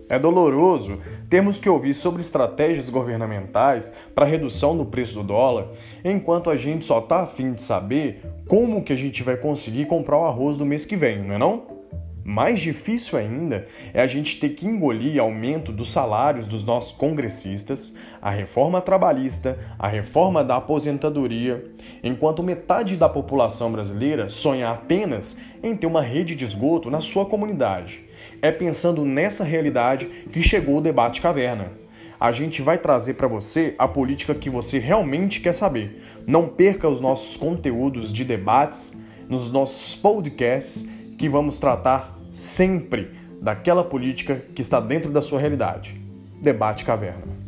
É doloroso termos que ouvir sobre estratégias governamentais para redução do preço do dólar, enquanto a gente só está a fim de saber como que a gente vai conseguir comprar o arroz do mês que vem, não é não? Mais difícil ainda é a gente ter que engolir aumento dos salários dos nossos congressistas, a reforma trabalhista, a reforma da aposentadoria, enquanto metade da população brasileira sonha apenas em ter uma rede de esgoto na sua comunidade. É pensando nessa realidade que chegou o Debate Caverna. A gente vai trazer para você a política que você realmente quer saber. Não perca os nossos conteúdos de debates nos nossos podcasts, que vamos tratar sempre daquela política que está dentro da sua realidade. Debate Caverna.